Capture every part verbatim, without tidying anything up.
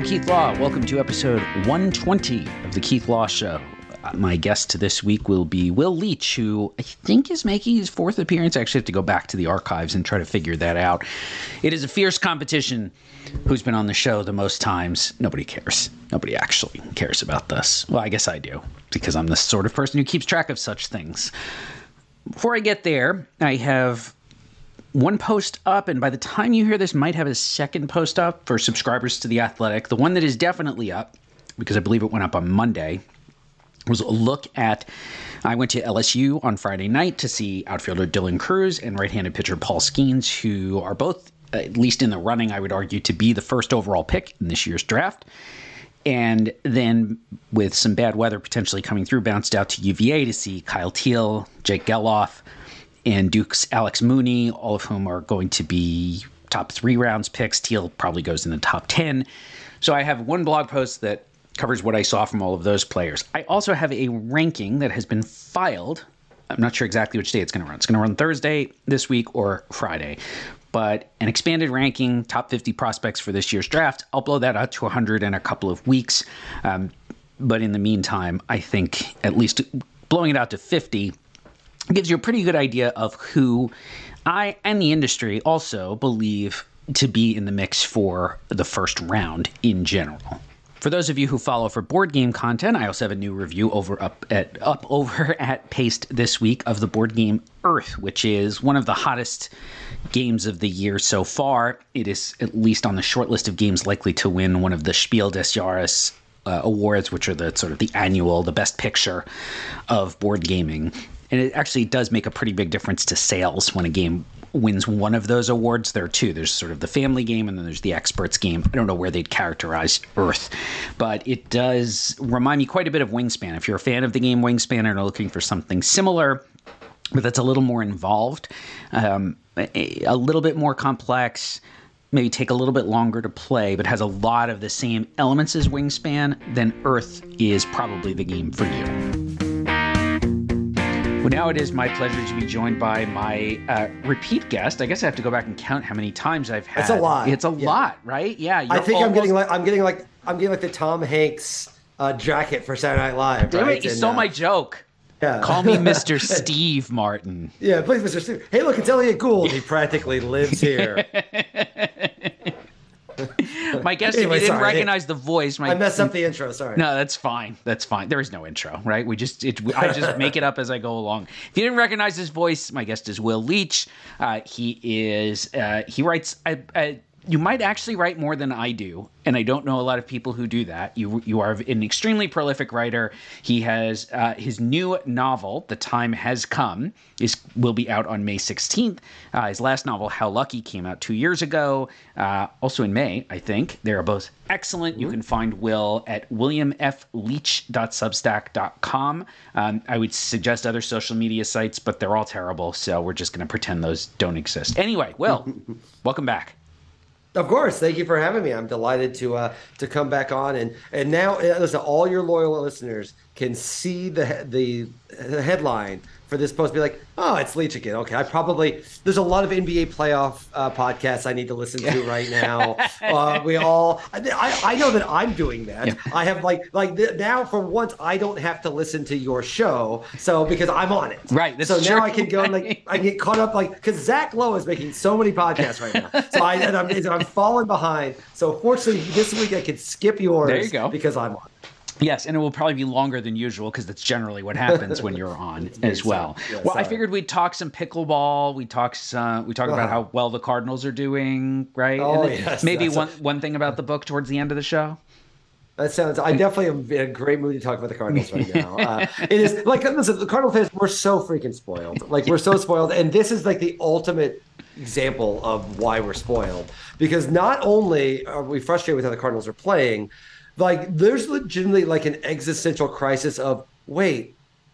Keith Law. Welcome to episode one twenty of The Keith Law Show. Uh, my guest this week will be Will Leitch, who I think is making his fourth appearance. I actually have to go back to the archives and try to figure that out. It is a fierce competition. Who's been on the show the most times? Nobody cares. Nobody actually cares about this. Well, I guess I do, because I'm the sort of person who keeps track of such things. Before I get there, I have one post up, and by the time you hear this, might have a second post up for subscribers to The Athletic. The one that is definitely up, because I believe it went up on Monday, was a look at, I went to L S U on Friday night to see outfielder Dylan Crews and right-handed pitcher Paul Skeens, who are both, at least in the running, I would argue, to be the first overall pick in this year's draft. And then, with some bad weather potentially coming through, bounced out to U V A to see Kyle Teel, Jake Geloff, and Duke's Alex Mooney, all of whom are going to be top three rounds picks. Teel probably goes in the top ten. So I have one blog post that covers what I saw from all of those players. I also have a ranking that has been filed. I'm not sure exactly which day it's going to run. It's going to run Thursday this week or Friday. But an expanded ranking, top fifty prospects for this year's draft. I'll blow that out to one hundred in a couple of weeks. Um, but in the meantime, I think at least blowing it out to fifty gives you a pretty good idea of who I and the industry also believe to be in the mix for the first round in general. For those of you who follow for board game content, I also have a new review over up at up over at Paste this week of the board game Earth, which is one of the hottest games of the year so far. It is at least on the short list of games likely to win one of the Spiel des Jahres uh, awards, which are the sort of the annual, the best picture of board gaming. And it actually does make a pretty big difference to sales when a game wins one of those awards. There are two. There's sort of the family game, and then there's the experts game. I don't know where they'd characterize Earth, but it does remind me quite a bit of Wingspan. If you're a fan of the game Wingspan and are looking for something similar, but that's a little more involved, um, a, a little bit more complex, maybe take a little bit longer to play, but has a lot of the same elements as Wingspan, then Earth is probably the game for you. Well, now it is my pleasure to be joined by my uh, repeat guest. I guess I have to go back and count how many times I've had. It's a lot. It's a yeah. lot, right? Yeah. I think almost... I'm getting like I'm getting like I'm getting like the Tom Hanks uh, jacket for Saturday Night Live. Damn right? it, you and, stole uh, my joke. Yeah. Call me Mister Steve Martin. Yeah, please, Mister Steve. Hey, look, it's Elliot Gould. He practically lives here. My guest, anyway, if you didn't sorry. recognize the voice, my, I messed up the intro. Sorry. No, that's fine. That's fine. There is no intro, right? We just, it, I just make it up as I go along. If you didn't recognize his voice, my guest is Will Leitch. Uh, he is, uh, he writes, I, I, you might actually write more than I do, and I don't know a lot of people who do that. You you are an extremely prolific writer. He has uh, his new novel, The Time Has Come, is will be out on May sixteenth. Uh, his last novel, How Lucky, came out two years ago, uh, also in May, I think. They are both excellent. Mm-hmm. You can find Will at william f leitch dot substack dot com. Um, I would suggest other social media sites, but they're all terrible, so we're just going to pretend those don't exist. Anyway, Will, welcome back. Of course, thank you for having me. I'm delighted to uh, to come back on, and and now uh, listen, all your loyal listeners can see the the, the headline for this post. Be like, oh, it's Leitch again. Okay, I probably there's a lot of N B A playoff uh, podcasts I need to listen to right now. uh, we all, I, I know that I'm doing that. Yeah. I have like like th- now for once I don't have to listen to your show, so because I'm on it. Right. So true. now I can go and like I get caught up like because Zach Lowe is making so many podcasts right now. So I and I'm, and I'm falling behind. So fortunately this week I could skip yours. There you go. Because I'm on. Yes, and it will probably be longer than usual because that's generally what happens when you're on as well. Yeah, well, sorry. I figured we'd talk some pickleball. We talk uh, we talk uh-huh. about how well the Cardinals are doing, right? Oh, and yes. Maybe That's one a... one thing about the book towards the end of the show. That sounds. I definitely am in a great mood to talk about the Cardinals right now. Uh, it is like listen, the Cardinal fans. We're so freaking spoiled. Like we're so spoiled, and this is like the ultimate example of why we're spoiled. Because not only are we frustrated with how the Cardinals are playing, like there's legitimately like an existential crisis of wait,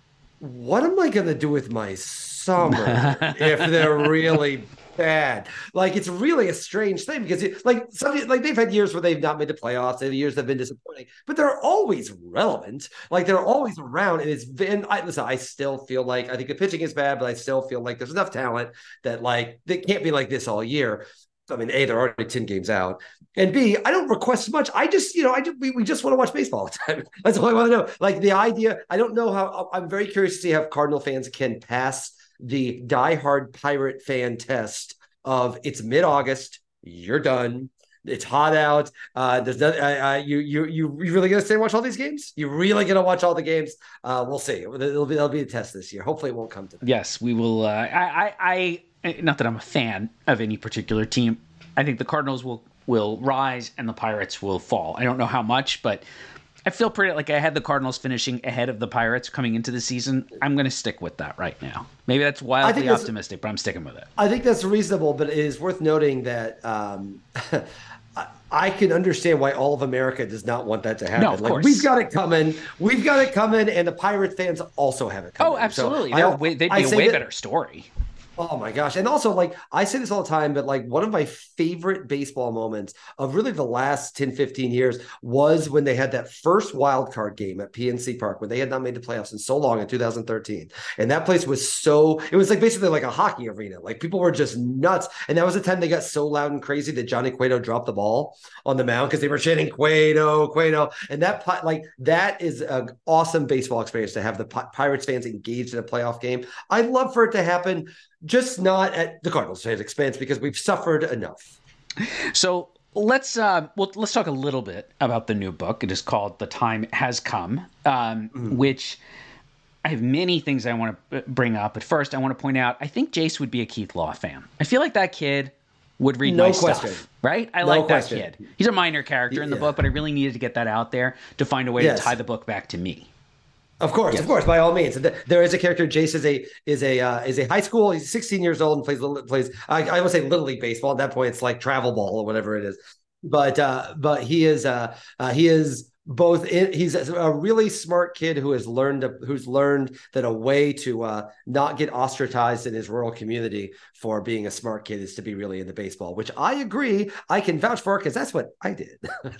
what am I going to do with my summer if they're really bad? Like it's really a strange thing because it, like some like they've had years where they've not made the playoffs, they've had years that have been disappointing, but they're always relevant. Like they're always around, and it's been. I listen. I still feel like I think the pitching is bad, but I still feel like there's enough talent that like they can't be like this all year. I mean, A, they're already ten games out. And B, I don't request much. I just, you know, I just, we, we just want to watch baseball all the time. That's all I want to know. Like the idea, I don't know how, I'm very curious to see how Cardinal fans can pass the diehard Pirate fan test of it's mid-August, you're done. It's hot out. Uh, there's no, uh, uh, you, you, you really going to stay and watch all these games? You really going to watch all the games? Uh, we'll see. It'll be, it'll be a test this year. Hopefully it won't come to that. Yes, we will. Uh, I, I, I, not that I'm a fan of any particular team. I think the Cardinals will, will rise and the Pirates will fall. I don't know how much, but I feel pretty like I had the Cardinals finishing ahead of the Pirates coming into the season. I'm going to stick with that right now. Maybe that's wildly optimistic, but I'm sticking with it. I think that's reasonable, but it is worth noting that um, I can understand why all of America does not want that to happen. No, of like course. We've got it coming. We've got it coming, and the Pirates fans also have it coming. Oh, absolutely. So I, way, they'd be I a way that, better story. Oh my gosh. And also, like, I say this all the time, but like one of my favorite baseball moments of really the last ten, fifteen years was when they had that first wild card game at P N C Park, when they had not made the playoffs in so long in two thousand thirteen. And that place was so, it was like basically like a hockey arena. Like people were just nuts. And that was the time they got so loud and crazy that Johnny Cueto dropped the ball on the mound because they were chanting Cueto, Cueto. And that, like, that is an awesome baseball experience to have the Pirates fans engaged in a playoff game. I'd love for it to happen. Just not at the Cardinals fans' expense because we've suffered enough. So let's uh, well, let's talk a little bit about the new book. It is called "The Time Has Come," um, mm. which I have many things I want to bring up. But first, I want to point out I think Jace would be a Keith Law fan. I feel like that kid would read no my question. stuff, right? I no like question. that kid. He's a minor character in the yeah. book, but I really needed to get that out there to find a way yes. to tie the book back to me. Of course, yes. of course, by all means. There is a character. Jace is a is a uh, is a high school. He's sixteen years old and plays plays. I, I would say little league baseball. At that point, it's like travel ball or whatever it is. But uh, but he is uh, uh, he is both. In, he's a really smart kid who has learned who's learned that a way to uh, not get ostracized in his rural community for being a smart kid is to be really into baseball. Which I agree. I can vouch for because that's what I did.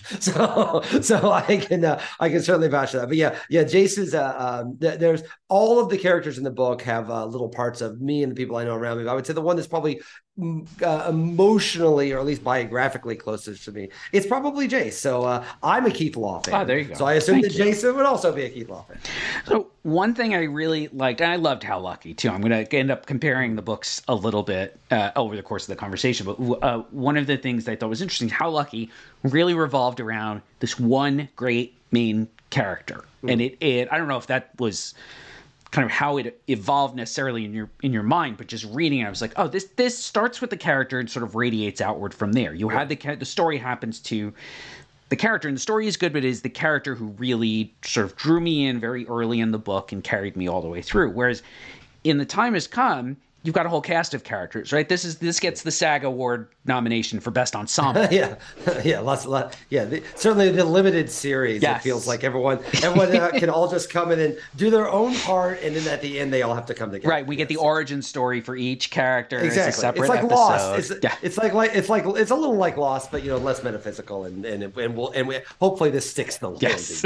so so I can uh, I can certainly vouch for that. But yeah yeah, Jace is uh, um, th- there's all of the characters in the book have uh, little parts of me and the people I know around me. But I would say the one that's probably uh, emotionally or at least biographically closest to me, it's probably Jace. So uh, I'm a Keith Law fan. Oh, there you go. So I assume Thank that you. Jason would also be a Keith Law fan. So one thing I really liked, and I loved How Lucky too. I'm going to end up comparing the books a little bit uh, over the course of the conversation. But uh, one of the things that I thought was interesting, How Lucky really revolved around this one great main character, mm. and it, it I don't know if that was kind of how it evolved necessarily in your in your mind, but just reading it, I was like, oh, this this starts with the character and sort of radiates outward from there. You had the the story happens to the character, and the story is good, but it is the character who really sort of drew me in very early in the book and carried me all the way through. Whereas in The Time Has Come, you've got a whole cast of characters, right? This is this gets the SAG Award nomination for Best Ensemble. yeah, yeah, lots, lot, yeah. The, certainly, the limited series. Yes. It feels like everyone, everyone uh, can all just come in and do their own part, and then at the end, they all have to come together. Right. We get the origin story for each character. Exactly. It's a separate it's like episode. Lost. It's, yeah. it's like like it's like it's a little like Lost, but you know, less metaphysical, and and and we'll and we hopefully this sticks the yes.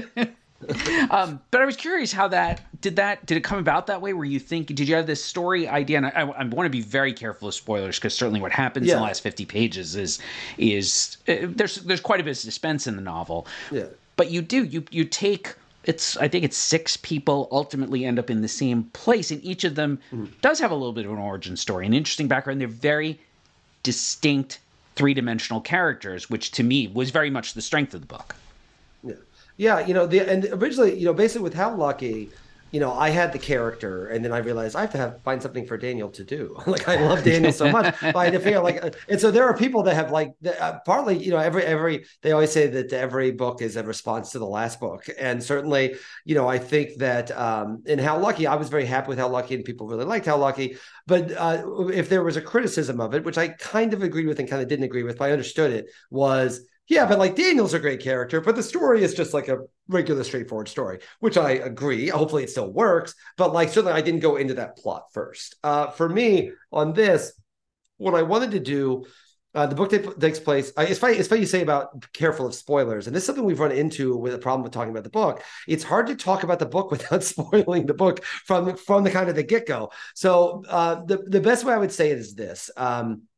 um, but I was curious how that did that did it come about that way? Were you thinking? Did you have this story idea? And I, I, I want to be very careful of spoilers because certainly what happens yeah. in the last fifty pages is is uh, there's there's quite a bit of suspense in the novel. Yeah. But you do you you take it's I think it's six people ultimately end up in the same place, and each of them mm. does have a little bit of an origin story, an interesting background. They're very distinct three-dimensional characters, which to me was very much the strength of the book. Yeah. Yeah, you know, the and originally, you know, basically with How Lucky, you know, I had the character, and then I realized I have to have find something for Daniel to do. Like I love Daniel so much, but I had to figure like, and so there are people that have like uh, partly, you know, every every they always say that every book is a response to the last book, and certainly, you know, I think that um, in How Lucky, I was very happy with How Lucky, and people really liked How Lucky. But uh, if there was a criticism of it, which I kind of agreed with and kind of didn't agree with, but I understood it, was. Yeah, but like Daniel's a great character, but the story is just like a regular, straightforward story, which I agree. Hopefully it still works. But like, certainly I didn't go into that plot first. Uh, for me on this, what I wanted to do, uh, the book that takes place, uh, it's funny, it's funny you say about careful of spoilers. And this is something we've run into with a problem with talking about the book. It's hard to talk about the book without spoiling the book from, from the kind of the get-go. So uh, the, the best way I would say it is this. Um,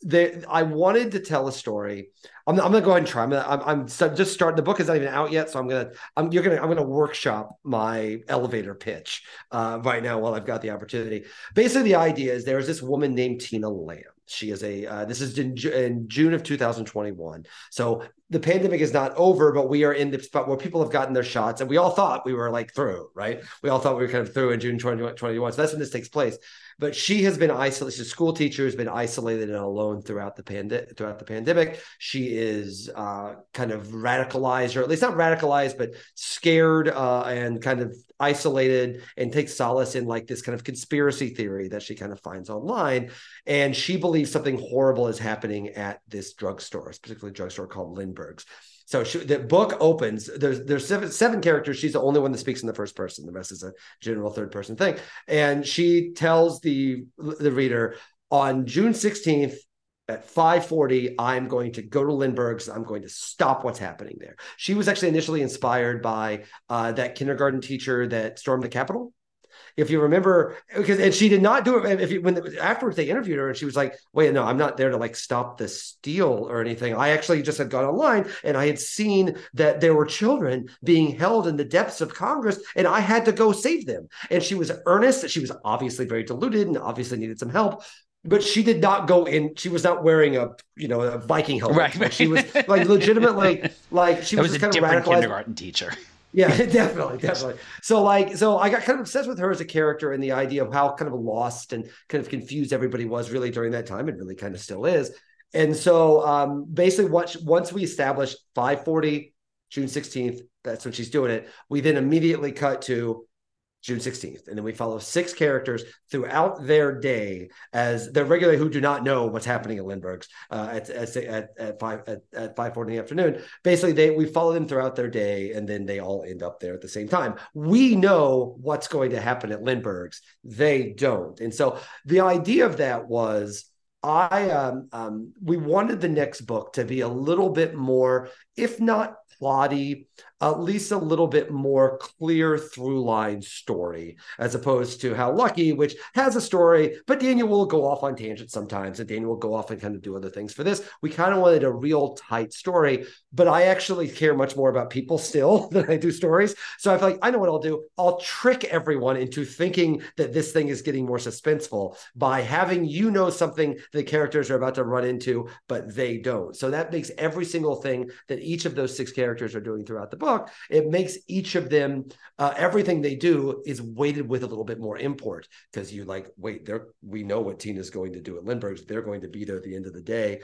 they, I wanted to tell a story. I'm, I'm gonna go ahead and try. I'm, gonna, I'm, I'm just starting. The book is not even out yet, so I'm gonna. I'm you're gonna. I'm gonna workshop my elevator pitch uh, right now while I've got the opportunity. Basically, the idea is there is this woman named Tina Lamb. She is a. Uh, this is in, in June of two thousand twenty-one. So the pandemic is not over, but we are in the spot where people have gotten their shots, and we all thought we were like through, right? We all thought we were kind of through in June twenty twenty-one. So that's when this takes place. But she has been isolated. She's a school teacher, has been isolated and alone throughout the pand- throughout the pandemic. She is uh, kind of radicalized, or at least not radicalized, but scared uh, and kind of isolated, and takes solace in like this kind of conspiracy theory that she kind of finds online. And she believes something horrible is happening at this drugstore, particularly a drugstore called Lindbergh's. So she, the book opens, there's there's seven, seven characters. She's the only one that speaks in the first person. The rest is a general third person thing. And she tells the, the reader, on June sixteenth at five forty, I'm going to go to Lindbergh's. I'm going to stop what's happening there. She was actually initially inspired by uh, that kindergarten teacher that stormed the Capitol. If you remember, because and she did not do it. If you, when afterwards they interviewed her, and she was like, "Wait, no, I'm not there to like stop the steal or anything. I actually just had gone online and I had seen that there were children being held in the depths of Congress, and I had to go save them." And she was earnest. She was obviously very deluded and obviously needed some help. But she did not go in. She was not wearing a, you know, a Viking helmet. Right, right. She was like legitimately like she was, was just a kind different of radicalized kindergarten teacher. Yeah, definitely, definitely. So like, so I got kind of obsessed with her as a character and the idea of how kind of lost and kind of confused everybody was really during that time, and really kind of still is. And so um, basically what, once we established five forty, June sixteenth, that's when she's doing it, we then immediately cut to June sixteenth. And then we follow six characters throughout their day as they're regularly who do not know what's happening at Lindbergh's uh, at, at, at, at, five, at, at five forty in the afternoon. Basically, they we follow them throughout their day, and then they all end up there at the same time. We know what's going to happen at Lindbergh's. They don't. And so the idea of that was I um, um, we wanted the next book to be a little bit more, if not plotty, at least a little bit more clear through line story, as opposed to How Lucky, which has a story, but Daniel will go off on tangents sometimes, and Daniel will go off and kind of do other things. For this, we kind of wanted a real tight story, but I actually care much more about people still than I do stories. So I feel like I know what I'll do. I'll trick everyone into thinking that this thing is getting more suspenseful by having you know something the characters are about to run into, but they don't. So that makes every single thing that each of those six characters are doing throughout the book, it makes each of them, uh, everything they do is weighted with a little bit more import, because you like, wait, they're, we know what Tina's going to do at Lindbergh's. They're going to be there at the end of the day.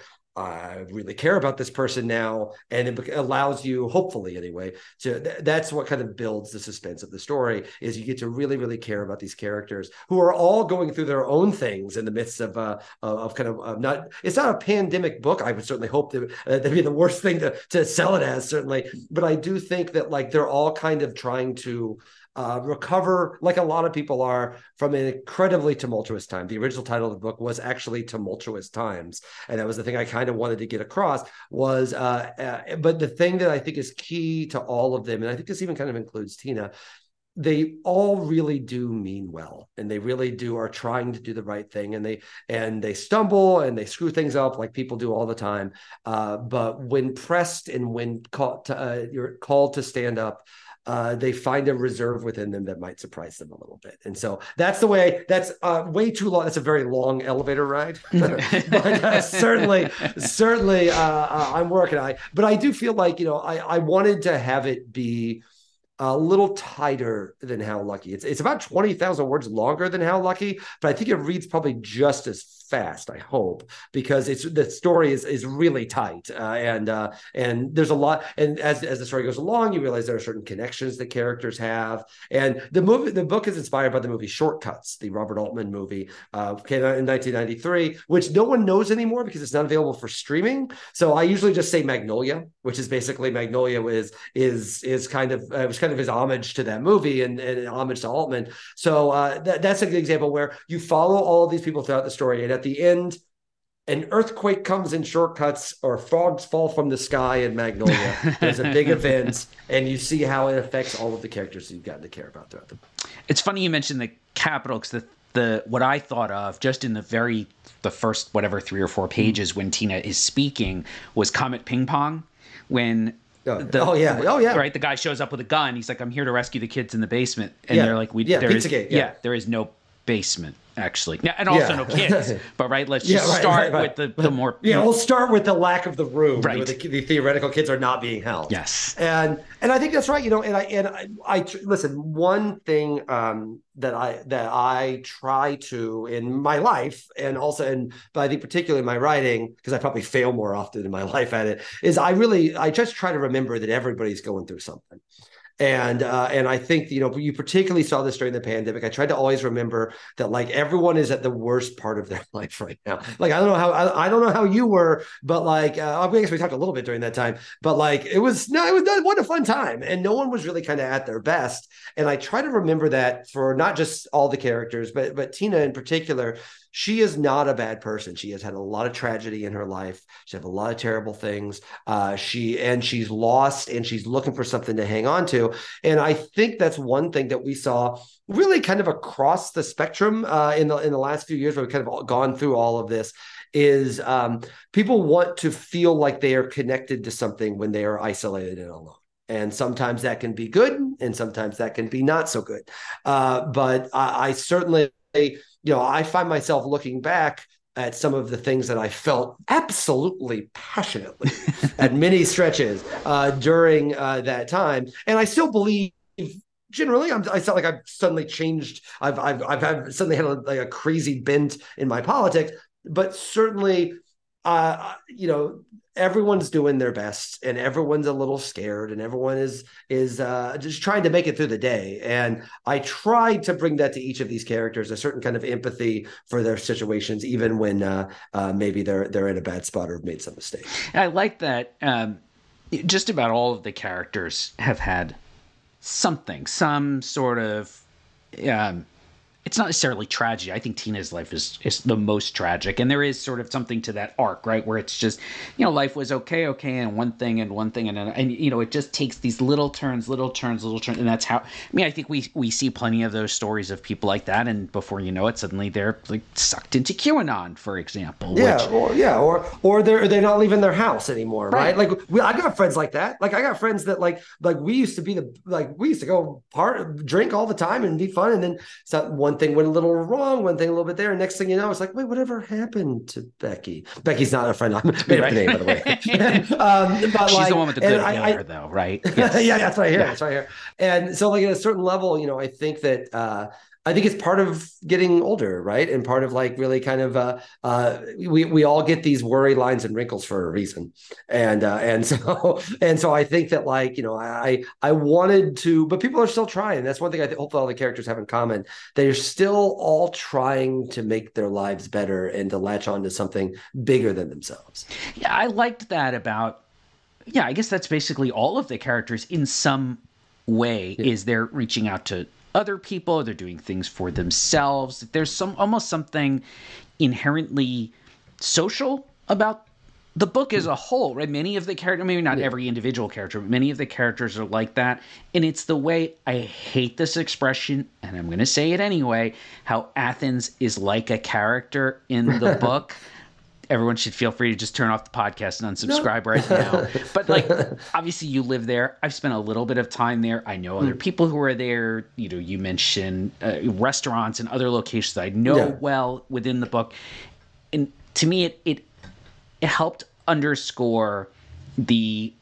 I really care about this person now. And it allows you, hopefully anyway, to th- that's what kind of builds the suspense of the story, is you get to really, really care about these characters who are all going through their own things in the midst of, uh, of kind of uh, not, it's not a pandemic book. I would certainly hope that uh, that'd be the worst thing to, to sell it as, certainly. But I do think that like, they're all kind of trying to Uh, recover, like a lot of people are, from an incredibly tumultuous time. The original title of the book was actually Tumultuous Times, and that was the thing I kind of wanted to get across was, uh, uh, but the thing that I think is key to all of them, and I think this even kind of includes Tina, they all really do mean well, and they really do are trying to do the right thing, and they and they stumble and they screw things up like people do all the time. Uh, but when pressed and when called to, uh, you're called to stand up, uh, they find a reserve within them that might surprise them a little bit. And so that's the way, that's uh, way too long. That's a very long elevator ride, but uh, certainly, certainly uh, uh, I'm working on it. But I do feel like, you know, I, I wanted to have it be a little tighter than How Lucky. It's, it's about twenty thousand words longer than How Lucky, but I think it reads probably just as fast, I hope, because it's the story is is really tight, uh, and uh, and there's a lot. And as as the story goes along, you realize there are certain connections that characters have. And the movie, the book is inspired by the movie Shortcuts, the Robert Altman movie, uh, came out in nineteen ninety-three, which no one knows anymore because it's not available for streaming. So I usually just say Magnolia, which is basically Magnolia is is is kind of uh, it was kind of his homage to that movie and, and homage to Altman. So uh, that, that's a good example where you follow all of these people throughout the story, and at the end, an earthquake comes in Shortcuts, or frogs fall from the sky in Magnolia. There's a big event, and you see how it affects all of the characters you've gotten to care about throughout them. It's funny you mentioned the Capitol, because the the what I thought of just in the very the first whatever three or four pages when Tina is speaking was Comet Ping Pong, when Oh, the, oh yeah, oh yeah, right. The guy shows up with a gun. He's like, "I'm here to rescue the kids in the basement," and yeah. they're like, "We yeah, there is Pizzagate, yeah. yeah, there is no basement actually, yeah, and also yeah. no kids." But right, let's Yeah, just right, start right, right. with the the more Yeah, we'll start with the lack of the room Right. where the, the theoretical kids are not being held. Yes. and and I think that's right. You know, and I and I, I listen. One thing um, that I that I try to in my life, and also in, but I think particularly in my writing, because I probably fail more often in my life at it, is I really I just try to remember that everybody's going through something. And uh, and I think, you know, you particularly saw this during the pandemic. I tried to always remember that like everyone is at the worst part of their life right now. Like I don't know how I, I don't know how you were, but like uh, I guess we talked a little bit during that time. But like it was no, it was what a fun time, and no one was really kind of at their best. And I try to remember that for not just all the characters, but but Tina in particular. She is not a bad person. She has had a lot of tragedy in her life. She had a lot of terrible things. Uh, she and she's lost, and she's looking for something to hang on to. And I think that's one thing that we saw really kind of across the spectrum uh, in the in the last few years. Where we've kind of gone through all of this. Is um, people want to feel like they are connected to something when they are isolated and alone. And sometimes that can be good, and sometimes that can be not so good. Uh, but I, I certainly. You know, I find myself looking back at some of the things that I felt absolutely passionately at many stretches uh, during uh, that time, and I still believe. Generally, I'm, I felt like I've suddenly changed. I've I've I've had, suddenly had a, like a crazy bent in my politics, but certainly, uh, you know, everyone's doing their best, and everyone's a little scared, and everyone is is uh, just trying to make it through the day. And I tried to bring that to each of these characters, a certain kind of empathy for their situations, even when uh, uh, maybe they're they're in a bad spot or have made some mistakes. I like that. Um, just about all of the characters have had something, some sort of. Um, it's not necessarily tragedy. I think Tina's life is, is the most tragic. And there is sort of something to that arc, right? Where it's just, you know, life was okay, okay, and one thing and one thing. And, and you know, it just takes these little turns, little turns, little turns. And that's how, I mean, I think we, we see plenty of those stories of people like that. And before you know it, suddenly they're like sucked into QAnon, for example. Yeah, which, or yeah, or or they're they're not leaving their house anymore, right? Right. Like we, I got friends like that. Like I got friends that like like we used to be the like we used to go part drink all the time and be fun, and then so one thing went a little wrong, one thing a little bit there, and next thing you know, it's like, wait, whatever happened to Becky? Becky's not a friend. I made up Right. the name, by the way. um, but she's like, the one with the good and I- hair, I- though, right? yeah, Yes. that's right here. Yeah. That's right here. And so, like at a certain level, you know, I think that uh, I think it's part of getting older, right? And part of like really kind of uh, uh, we we all get these worry lines and wrinkles for a reason, and uh, and so and so I think that like you know I I wanted to, but people are still trying. That's one thing I think hopefully all the characters have in common. They're still all trying to make their lives better and to latch on to something bigger than themselves. Yeah, I liked that about, yeah, I guess that's basically all of the characters in some way Yeah. is they're reaching out to other people, they're doing things for themselves. There's some almost something inherently social about the book as a whole, right? Many of the characters, maybe not Yeah. every individual character, but many of the characters are like that. And it's the way, I hate this expression, and I'm going to say it anyway, how Athens is like a character in the book. Everyone should feel free to just turn off the podcast and unsubscribe right now. But like, obviously you live there. I've spent a little bit of time there. I know other people who are there. You know, you mentioned uh, restaurants and other locations that I know Yeah. well within the book. And to me, it, it, it helped underscore the,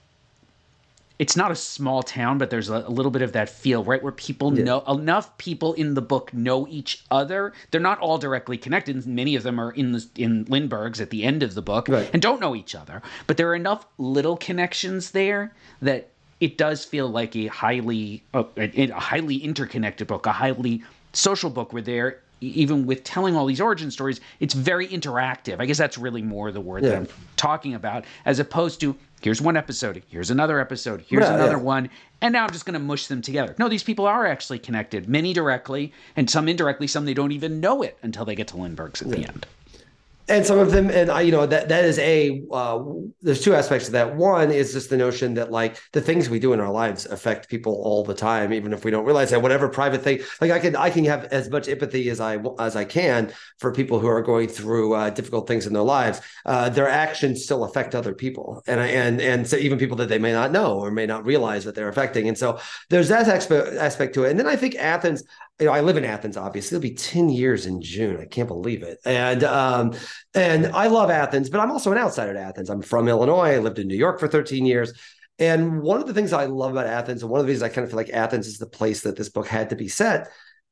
it's not a small town, but there's a, a little bit of that feel, right? Where people Yeah. know, enough people in the book know each other. They're not all directly connected. Many of them are in the, in Lindbergh's at the end of the book Right. and don't know each other. But there are enough little connections there that it does feel like a highly, uh, a, a highly interconnected book, a highly social book where they're, even with telling all these origin stories, it's very interactive. I guess that's really more the word Yeah. that I'm talking about, as opposed to here's one episode, here's another episode, here's Yeah, another yeah. one, and now I'm just going to mush them together. No, these people are actually connected, many directly, and some indirectly, some they don't even know it until they get to Lindbergh's at the end. And some of them, and I, you know, that that is a. Uh, there's two aspects to that. One is just the notion that like the things we do in our lives affect people all the time, even if we don't realize that. Whatever private thing, like I can, I can have as much empathy as I as I can for people who are going through uh, difficult things in their lives. Uh, their actions still affect other people, and and and so even people that they may not know or may not realize that they're affecting. And so there's that aspect aspect to it. And then I think Athens. You know, I live in Athens, obviously. It'll be ten years in June. I can't believe it. And um, and I love Athens, but I'm also an outsider to Athens. I'm from Illinois. I lived in New York for thirteen years. And one of the things I love about Athens, and one of the reasons I kind of feel like Athens is the place that this book had to be set,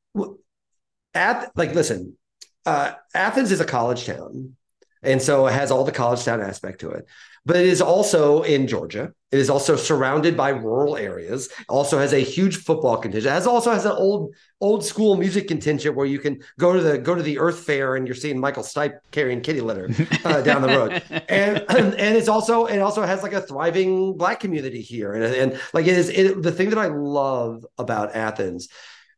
at like, listen, uh, Athens is a college town. And so it has all the college town aspect to it. But it is also in Georgia. It is also surrounded by rural areas. Also has a huge football contingent. It has also has an old old school music contingent where you can go to the go to the Earth Fair and you're seeing Michael Stipe carrying kitty litter uh, down the road. And and it's also it also has like a thriving Black community here. And, and like it is it, the thing that I love about Athens.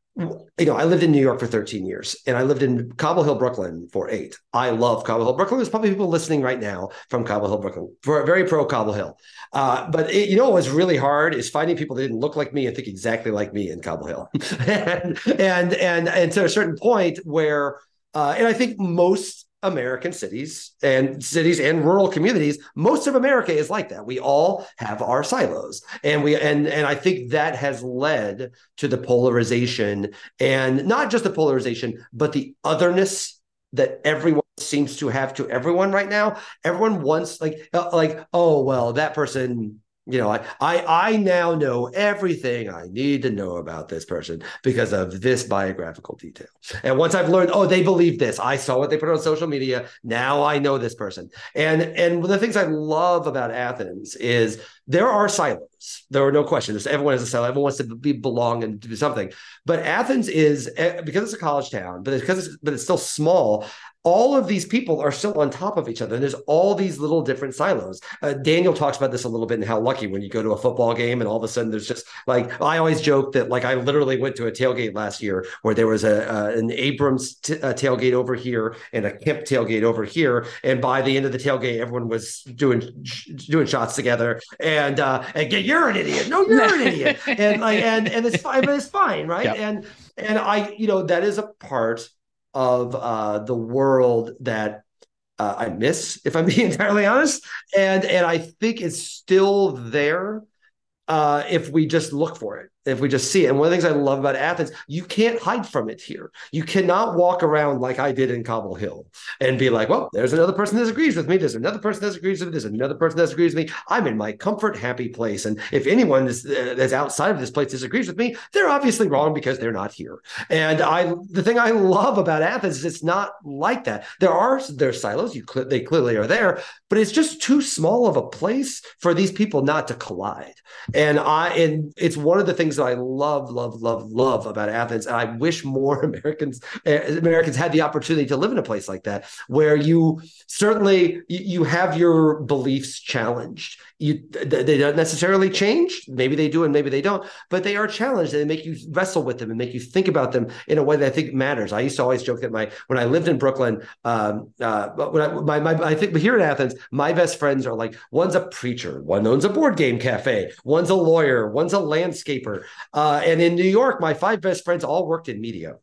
You know, I lived in New York for thirteen years and I lived in Cobble Hill, Brooklyn for eight. I love Cobble Hill, Brooklyn. There's probably people listening right now from Cobble Hill, Brooklyn, for very pro Cobble Hill. Uh, but it, you know, what was really hard is finding people that didn't look like me and think exactly like me in Cobble Hill. and, and, and, and to a certain point where, uh, and I think most American cities and cities and rural communities, most of America is like that. We all have our silos, and we and and I think that has led to the polarization, and not just the polarization, but the otherness that everyone seems to have to everyone right now. Everyone wants like uh, like oh well, that person. You know, I, I I now know everything I need to know about this person because of this biographical detail. And once I've learned, oh, they believe this. I saw what they put on social media. Now I know this person. And and one of the things I love about Athens is there are silos. There are no questions. Everyone has a silo. Everyone wants to be belong and do something. But Athens is, because it's a college town, but it's because it's, but it's still small. All of these people are still on top of each other. And there's all these little different silos. Uh, Daniel talks about this a little bit and how lucky when you go to a football game and all of a sudden there's just like, I always joke that like I literally went to a tailgate last year where there was a, uh, an Abrams t- a tailgate over here and a Kemp tailgate over here. And by the end of the tailgate, everyone was doing, doing shots together and, uh, and you're an idiot. No, you're an idiot. And like, and, and it's fine, but it's fine. Right. Yep. And, and I, you know, that is a part of uh, the world that uh, I miss, if I'm being entirely honest. And, and I think it's still there uh, if we just look for it, if we just see it. And one of the things I love about Athens, you can't hide from it here. You cannot walk around like I did in Cobble Hill and be like, well, there's another person that disagrees with me. There's another person that disagrees with me. There's another person that disagrees with me. I'm in my comfort, happy place. And if anyone is, uh, that's outside of this place disagrees with me, they're obviously wrong because they're not here. And I, the thing I love about Athens is it's not like that. There are, there's silos. You cl- they clearly are there, but it's just too small of a place for these people not to collide. And I, and it's one of the things that I love, love, love, love about Athens. And I wish more Americans, uh, Americans had the opportunity to live in a place like that, where you certainly, you, you have your beliefs challenged. You, they don't necessarily change. Maybe they do and maybe they don't, but they are challenged and they make you wrestle with them and make you think about them in a way that I think matters. I used to always joke that my, when I lived in Brooklyn, um, uh, when I, my, my, I think, but here in Athens, my best friends are like, one's a preacher, one owns a board game cafe, one's a lawyer, one's a landscaper. Uh, and in New York, my five best friends all worked in media.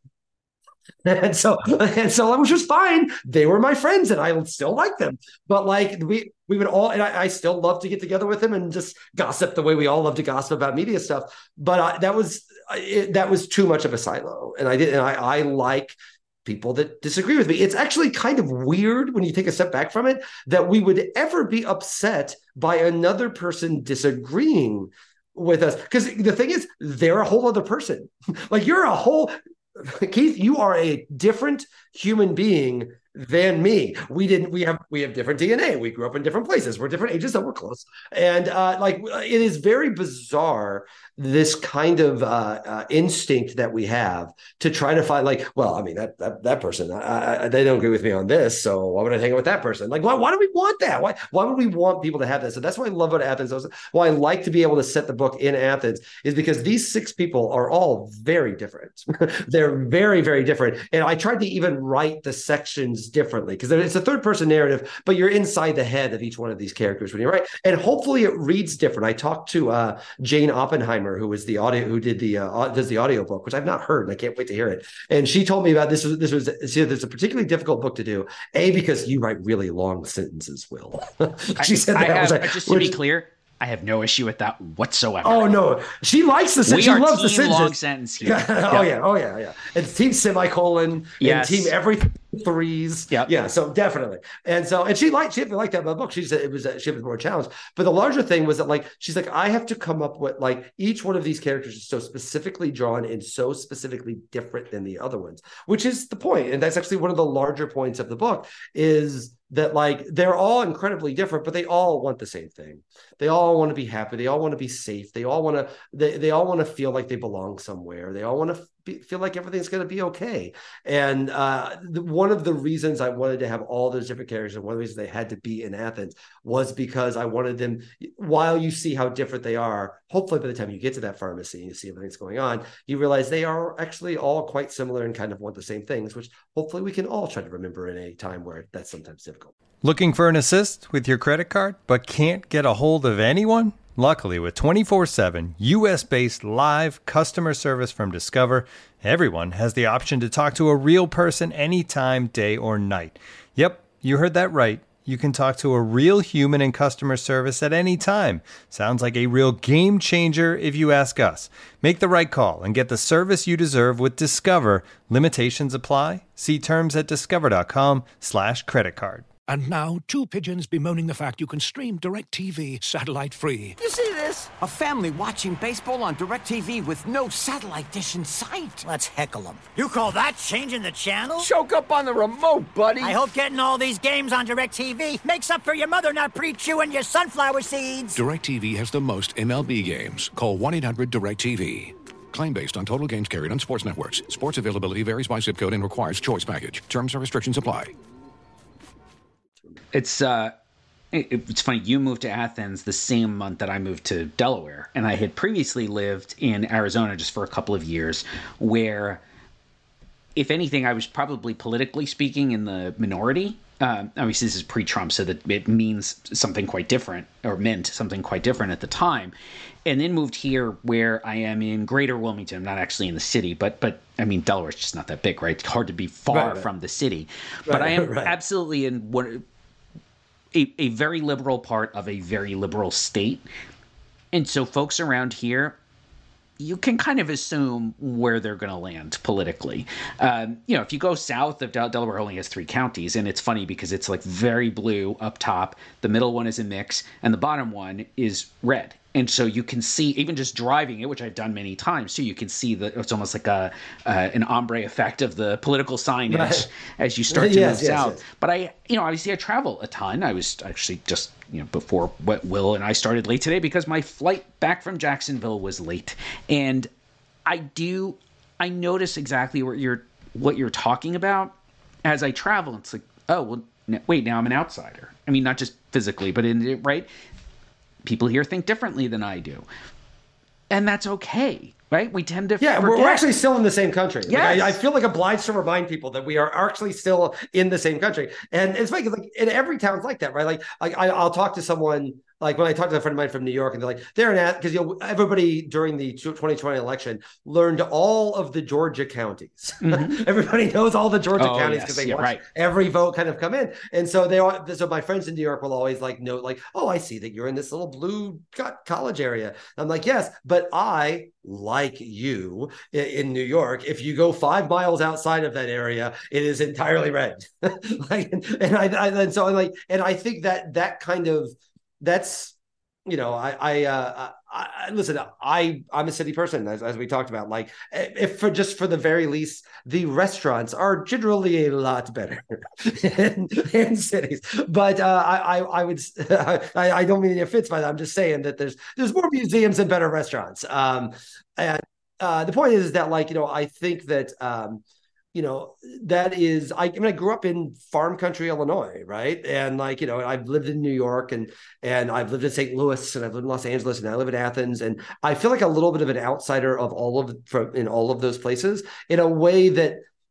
And so, and so, which was fine. They were my friends, and I still like them. But like we, we would all, and I, I still love to get together with them and just gossip the way we all love to gossip about media stuff. But I, that was it, that was too much of a silo, and I did, and I, I like people that disagree with me. It's actually kind of weird when you take a step back from it that we would ever be upset by another person disagreeing with us, because the thing is, they're a whole other person. Like you're a whole. Keith, you are a different human being than me. We didn't, we have, we have different D N A. We grew up in different places. We're different ages, so we're close. And uh, like, it is very bizarre, this kind of uh, uh, instinct that we have to try to find like, well, I mean, that, that, that person, I, I, they don't agree with me on this. So why would I hang out with that person? Like, why, why do we want that? Why, why would we want people to have that? So that's why I love about Athens. Why I like to be able to set the book in Athens is because these six people are all very different. They're very, very different. And I tried to even write the sections characters differently because it's a third person narrative, but you're inside the head of each one of these characters when you write, and hopefully it reads different. I talked to uh, Jane Oppenheimer, who was the audio, who did the uh, does the audiobook, which I've not heard, and I can't wait to hear it. And she told me about this was this was see, this is a particularly difficult book to do. A, because you write really long sentences, Will. she said that. I have, was like, just to which, be clear, I have no issue with that whatsoever. Oh no, she likes the sentence. She loves the sentence. Long sentence here. Yeah. Oh yeah, oh yeah, yeah. It's team semicolon yes. and team everything threes. Yeah, yeah. So definitely, and so and she liked she liked that about the book. She said it was she was more challenged. But the larger thing was that like she's like I have to come up with like each one of these characters is so specifically drawn and so specifically different than the other ones, which is the point, and that's actually one of the larger points of the book is that like they're all incredibly different, but they all want the same thing. They all want to be happy. They all want to be safe. They all want to, they, they all want to feel like they belong somewhere. They all want to be, feel like everything's going to be okay. And uh, the, one of the reasons I wanted to have all those different characters and one of the reasons they had to be in Athens was because I wanted them, while you see how different they are, hopefully by the time you get to that pharmacy and you see everything's going on, you realize they are actually all quite similar and kind of want the same things, which hopefully we can all try to remember in a time where that's sometimes difficult. Looking for an assist with your credit card, but can't get a hold of anyone? Luckily, with twenty-four seven U S-based live customer service from Discover, everyone has the option to talk to a real person anytime, day or night. Yep, you heard that right. You can talk to a real human in customer service at any time. Sounds like a real game changer if you ask us. Make the right call and get the service you deserve with Discover. Limitations apply. See terms at discover.com slash credit card. And now, two pigeons bemoaning the fact you can stream DirecTV satellite-free. You see this? A family watching baseball on DirecTV with no satellite dish in sight. Let's heckle them. You call that changing the channel? Choke up on the remote, buddy. I hope getting all these games on DirecTV makes up for your mother not pre-chewing your sunflower seeds. DirecTV has the most M L B games. Call one eight hundred direct T V. Claim based on total games carried on sports networks. Sports availability varies by zip code and requires choice package. Terms and restrictions apply. It's uh, it, it's funny. You moved to Athens the same month that I moved to Delaware, and I had previously lived in Arizona just for a couple of years, where, if anything, I was probably politically speaking in the minority. Um, obviously, this is pre-Trump, so that it means something quite different, or meant something quite different at the time. And then moved here, where I am in Greater Wilmington. I'm not actually in the city, but but I mean, Delaware's just not that big, right? It's hard to be far right, right. from the city, right, but I am right. absolutely in what. A, a very liberal part of a very liberal state. And so folks around here, you can kind of assume where they're going to land politically. Um, you know, if you go south of Del- Delaware only has three counties, and it's funny because it's like very blue up top, the middle one is a mix, and the bottom one is red. And so you can see, even just driving it, which I've done many times too, you can see that it's almost like a uh, an ombre effect of the political signage right. as you start to yes, move yes, south. Yes. But I, you know, obviously I travel a ton. I was actually just, you know, before what Will and I started late today because my flight back from Jacksonville was late. And I do, I notice exactly what you're, what you're talking about as I travel. It's like, oh, well, no, wait, now I'm an outsider. I mean, not just physically, but in right. People here think differently than I do. And that's okay, right? We tend to Yeah, forget. we're actually still in the same country. Yes. Like, I, I feel like obliged to remind people that we are actually still in the same country. And it's like, like in every town's like that, right? Like, like I, I'll talk to someone, like when I talked to a friend of mine from New York, and they're like, they're in, because you know, everybody during the twenty twenty election learned all of the Georgia counties. Mm-hmm. Everybody knows all the Georgia oh, counties because yes. they yeah, watch right. every vote kind of come in. And so they are, so my friends in New York will always like note like, oh, I see that you're in this little blue college area. I'm like, yes, but I, like you in New York, if you go five miles outside of that area, it is entirely red. like, and I, I, and so I'm like, and I think that that kind of, that's, you know, I, I, uh, I, listen, I, I'm a city person, as, as we talked about, like if for just for the very least, the restaurants are generally a lot better in, in cities, but uh, I, I, I would, I, I don't mean any offense by that. I'm just saying that there's, there's more museums and better restaurants. Um, and uh, the point is that, like, you know, I think that, um, you know, that is, I, I mean, I grew up in farm country, Illinois, right? And like, you know, I've lived in New York and and I've lived in Saint Louis and I've lived in Los Angeles and I live in Athens. And I feel like a little bit of an outsider of all of from in all of those places in a way that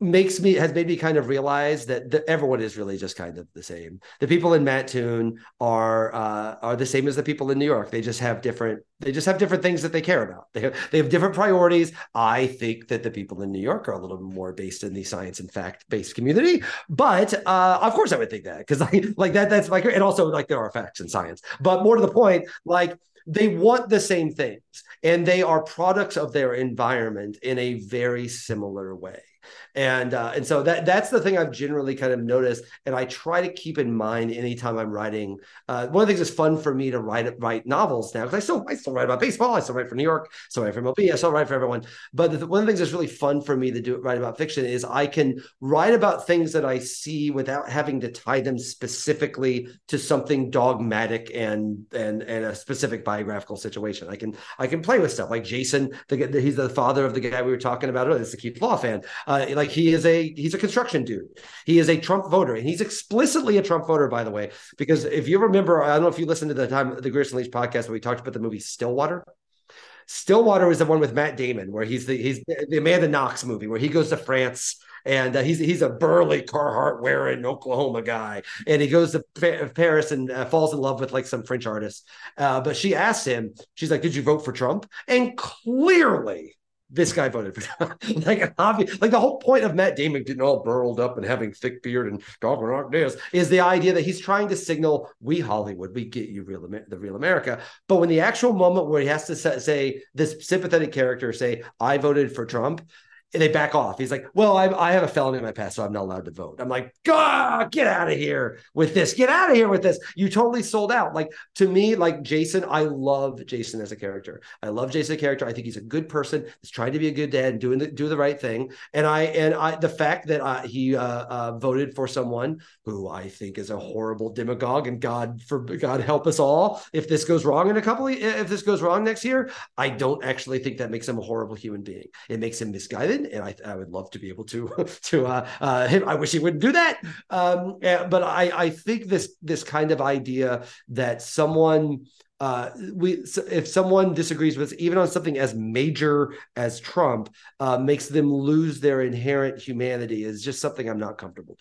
makes me has made me kind of realize that the, everyone is really just kind of the same. The people in Mattoon are uh, are the same as the people in New York. They just have different they just have different things that they care about. They have, they have different priorities. I think that the people in New York are a little more based in the science and fact based community, but uh, of course I would think that because like like that that's like and also like there are facts in science, but more to the point, like they want the same things and they are products of their environment in a very similar way. And uh, and so that that's the thing I've generally kind of noticed, and I try to keep in mind anytime I'm writing. Uh, one of the things that's fun for me to write write novels now because I still I still write about baseball, I still write for New York, I still write for M L B, I still write for everyone. But the, one of the things that's really fun for me to do write about fiction is I can write about things that I see without having to tie them specifically to something dogmatic and and and a specific biographical situation. I can I can play with stuff like Jason. The, the, he's the father of the guy we were talking about earlier. This is a Keith Law fan. Uh, like he is a he's a construction dude. He is a Trump voter, and he's explicitly a Trump voter, by the way. Because if you remember, I don't know if you listened to the time the Grierson Leach podcast where we talked about the movie Stillwater. Stillwater is the one with Matt Damon, where he's the he's the Amanda Knox movie, where he goes to France and uh, he's he's a burly Carhartt wearing Oklahoma guy, and he goes to pa- Paris and uh, falls in love with like some French artist. Uh, but she asks him, she's like, "Did you vote for Trump?" And clearly, this guy voted for Trump. like an obvious, like the whole point of Matt Damon getting all burled up and having thick beard and talking like this is the idea that he's trying to signal, we Hollywood, we get you real the real America. But when the actual moment where he has to say this sympathetic character say, I voted for Trump, and they back off. He's like, well, I, I have a felony in my past, so I'm not allowed to vote. I'm like, God, get out of here with this. Get out of here with this. You totally sold out. Like, to me, like Jason, I love Jason as a character. I love Jason as a character. I think he's a good person. He's trying to be a good dad and doing the, do the right thing. And I and I the fact that uh, he uh, uh, voted for someone who I think is a horrible demagogue, and God for God help us all if this goes wrong in a couple of, if this goes wrong next year, I don't actually think that makes him a horrible human being. It makes him misguided. And I, I would love to be able to, to uh, uh, him. I wish he wouldn't do that. Um, but I, I think this, this kind of idea that someone, uh, we, if someone disagrees with us, even on something as major as Trump, uh, makes them lose their inherent humanity is just something I'm not comfortable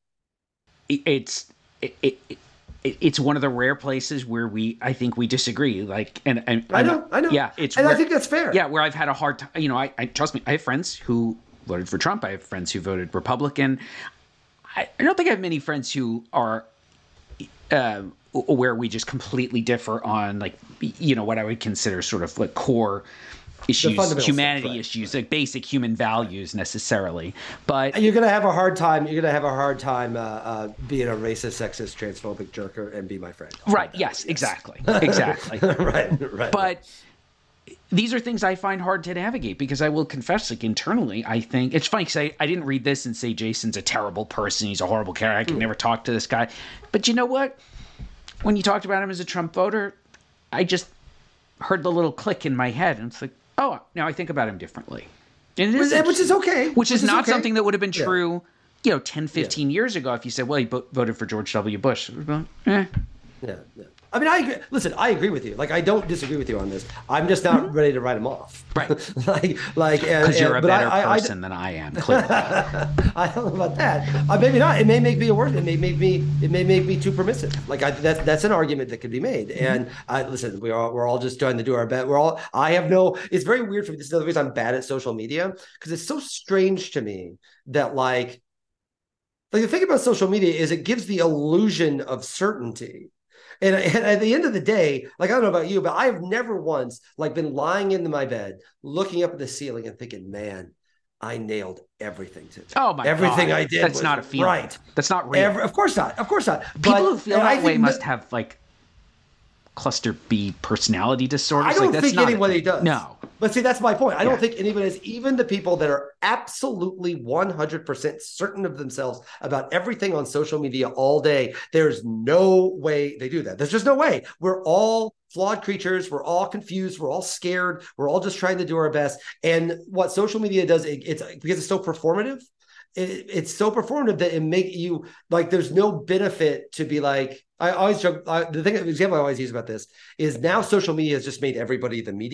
doing. It's, it, it, it it's one of the rare places where we, I think we disagree. Like, and, and I know, I know. Yeah. It's, and where, I think that's fair. Yeah. Where I've had a hard time, you know, I, I trust me, I have friends who voted for Trump. I have friends who voted Republican. I, I don't think I have many friends who are, uh, where we just completely differ on like, you know, what I would consider sort of like core issues, humanity stuff, right, issues, right. Like basic human values necessarily. But you're going to have a hard time. You're going to have a hard time uh, uh, being a racist, sexist, transphobic jerker and be my friend. Right. Yes, yes, exactly. Exactly. right. Right. But right. These are things I find hard to navigate because I will confess, like internally, I think it's funny because I, I didn't read this and say Jason's a terrible person. He's a horrible character. I can mm. never talk to this guy. But you know what? When you talked about him as a Trump voter, I just heard the little click in my head. And it's like, oh, now I think about him differently. And it is which is okay. Which is which not is okay. something that would have been true, yeah. you know, ten, fifteen yeah. years ago if you said, well, he bo- voted for George W. Bush. Well, eh. Yeah, yeah. I mean, I agree. Listen, I agree with you. Like, I don't disagree with you on this. I'm just not mm-hmm. ready to write him off. Right. like, like, because you're and, a better I, person I, I, than I am. Clearly. I don't know about that. Uh, maybe not. It may make me a word. It may make me. It may make me too permissive. Like, I, that's that's an argument that could be made. Mm-hmm. And I, listen, we are we're all just trying to do our best. We're all. I have no. It's very weird for me. This is another reason I'm bad at social media because it's so strange to me that like, like the thing about social media is it gives the illusion of certainty. And, and at the end of the day, like, I don't know about you, but I have never once like been lying into my bed, looking up at the ceiling and thinking, man, I nailed everything today. Oh my Everything God. I did That's was not a feeling. Right. That's not real. Every, of course not. Of course not. People but, who feel that way must that, have like cluster B personality disorders. I don't like, that's think not anybody does. No. But see, that's my point. I yeah. don't think anybody is, even the people that are absolutely one hundred percent certain of themselves about everything on social media all day, there's no way they do that. There's just no way. We're all flawed creatures. We're all confused. We're all scared. We're all just trying to do our best. And what social media does, it, it's because it's so performative. It, it's so performative that it make you like, there's no benefit to be like, I always joke. I, the thing, the example I always use about this is now social media has just made everybody the medium.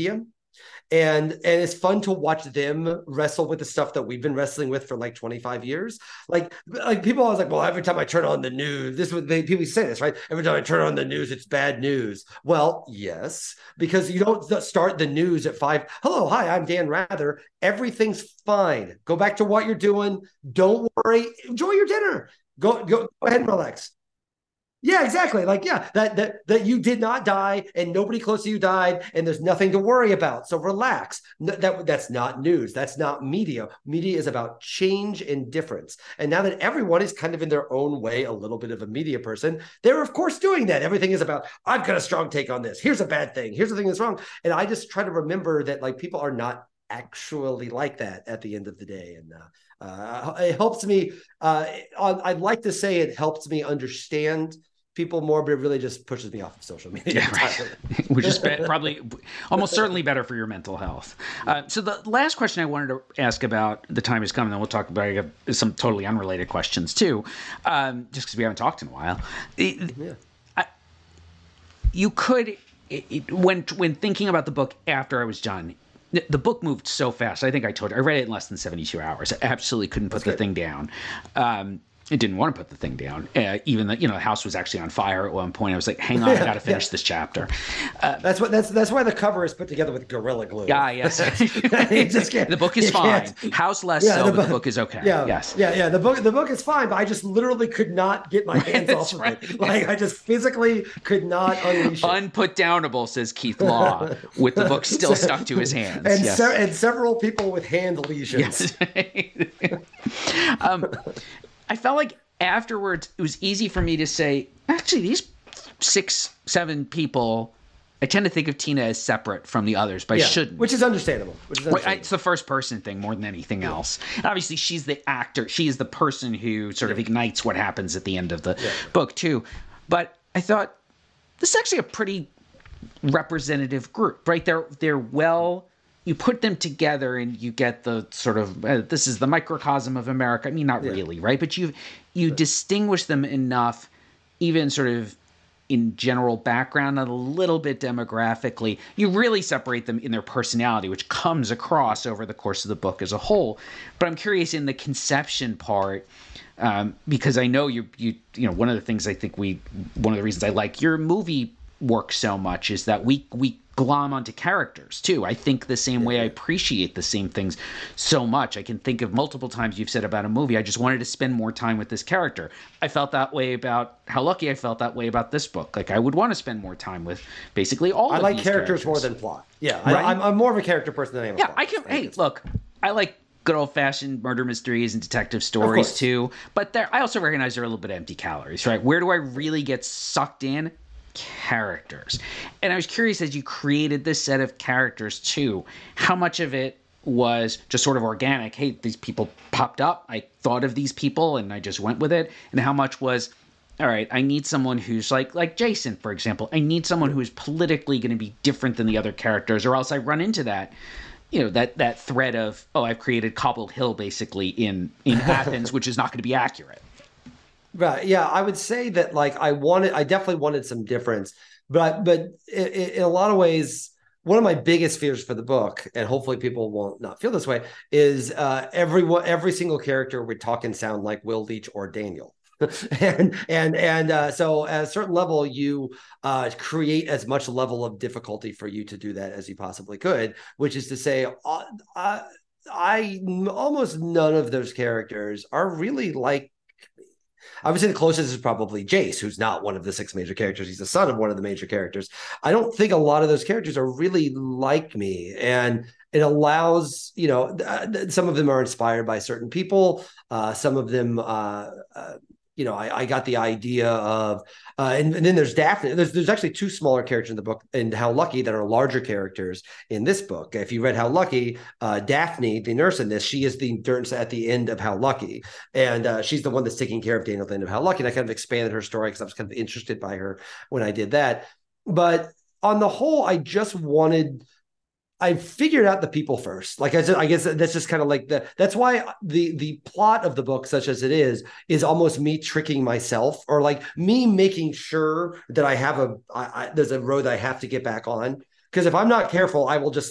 And and it's fun to watch them wrestle with the stuff that we've been wrestling with for like twenty-five years. Like, like people always like, well, every time I turn on the news, this would they people say this, right? Every time I turn on the news, it's bad news. Well, yes, because you don't start the news at five. Hello, hi, I'm Dan Rather. Everything's fine. Go back to what you're doing. Don't worry. Enjoy your dinner. Go, go, go ahead and relax. Yeah, exactly. Like, yeah, that that that you did not die and nobody close to you died and there's nothing to worry about. So relax. No, that that's not news. That's not media. Media is about change and difference. And now that everyone is kind of in their own way a little bit of a media person, they're of course doing that. Everything is about, I've got a strong take on this. Here's a bad thing. Here's the thing that's wrong. And I just try to remember that like people are not actually like that at the end of the day. And uh, uh, it helps me. Uh, I'd like to say it helps me understand people more, but it really just pushes me off of social media. Yeah, right. Which is be- probably almost certainly better for your mental health. Uh, so the last question I wanted to ask about, the time has come, and then we'll talk about some totally unrelated questions too, um, just because we haven't talked in a while. It, yeah. I, you could, it, it, when when thinking about the book after I was done, the, the book moved so fast. I think I told you, I read it in less than seventy-two hours. I absolutely couldn't put That's the good. thing down. Um, I didn't want to put the thing down. Uh, even the, you know, the house was actually on fire at one point. I was like, hang on, I got to finish yeah. this chapter. Uh, that's what, that's, that's why the cover is put together with Gorilla Glue. Yeah, yes. The book is fine. House less yeah, so, the, but the book is okay. Yeah, yes. Yeah, yeah. The book, the book is fine, but I just literally could not get my hands off of right. it. Like I just physically could not unleash it. Unputdownable, says Keith Law, with the book still stuck to his hands. And, yes. se- and several people with hand lesions. Yes. um, I felt like afterwards, it was easy for me to say, actually, these six, seven people, I tend to think of Tina as separate from the others, but yeah, I shouldn't. Which is understandable. Which is understandable. It's the first person thing more than anything yeah. else. And obviously, she's the actor. She is the person who sort of yeah. ignites what happens at the end of the yeah. book, too. But I thought, this is actually a pretty representative group, right? They're, they're well... You put them together and you get the sort of, uh, this is the microcosm of America. I mean, not yeah. really, right? But you you sure. distinguish them enough, even sort of in general background and a little bit demographically. You really separate them in their personality, which comes across over the course of the book as a whole. But I'm curious in the conception part, um, because I know you, you, you know, one of the things I think we, one of the reasons I like your movie work so much is that we we glom onto characters too. I think the same way. I appreciate the same things so much. I can think of multiple times you've said about a movie, I just wanted to spend more time with this character. I felt that way about How Lucky. I felt that way about this book. Like I would want to spend more time with basically all I of like these characters, characters more than plot. Yeah, right? I, I'm, I'm more of a character person than I am a yeah, plot. I can. Hey, look, I like good old-fashioned murder mysteries and detective stories too, but there, I also recognize they're a little bit empty calories, right? Where do I really get sucked in? Characters. And I was curious, as you created this set of characters too, how much of it was just sort of organic? Hey, these people popped up, I thought of these people and I just went with it. And how much was, all right, I need someone who's like like Jason, for example. I need someone who is politically going to be different than the other characters, or else I run into that, you know, that that thread of, oh, I've created Cobbled Hill basically in in Athens, which is not going to be accurate. Right. Yeah, I would say that like I wanted, I definitely wanted some difference, but but in, in a lot of ways, one of my biggest fears for the book, and hopefully people won't not feel this way, is uh, every every single character would talk and sound like Will Leitch or Daniel. and and and uh, so at a certain level, you uh, create as much level of difficulty for you to do that as you possibly could, which is to say, uh, I, I almost none of those characters are really like. I would say the closest is probably Jace, who's not one of the six major characters. He's the son of one of the major characters. I don't think a lot of those characters are really like me. And it allows, you know, some of them are inspired by certain people. Uh, some of them, uh, uh, you know, I, I got the idea of, uh, and, and then there's Daphne. There's, there's actually two smaller characters in the book, and How Lucky, that are larger characters in this book. If you read How Lucky, uh, Daphne, the nurse in this, she is the nurse at the end of How Lucky. And uh, she's the one that's taking care of Daniel at the end of How Lucky. And I kind of expanded her story because I was kind of interested by her when I did that. But on the whole, I just wanted... I figured out the people first. Like I said, I guess that's just kind of like the, that's why the, the plot of the book, such as it is, is almost me tricking myself, or like me making sure that I have a, I, I, there's a road that I have to get back on. Because if I'm not careful, I will just like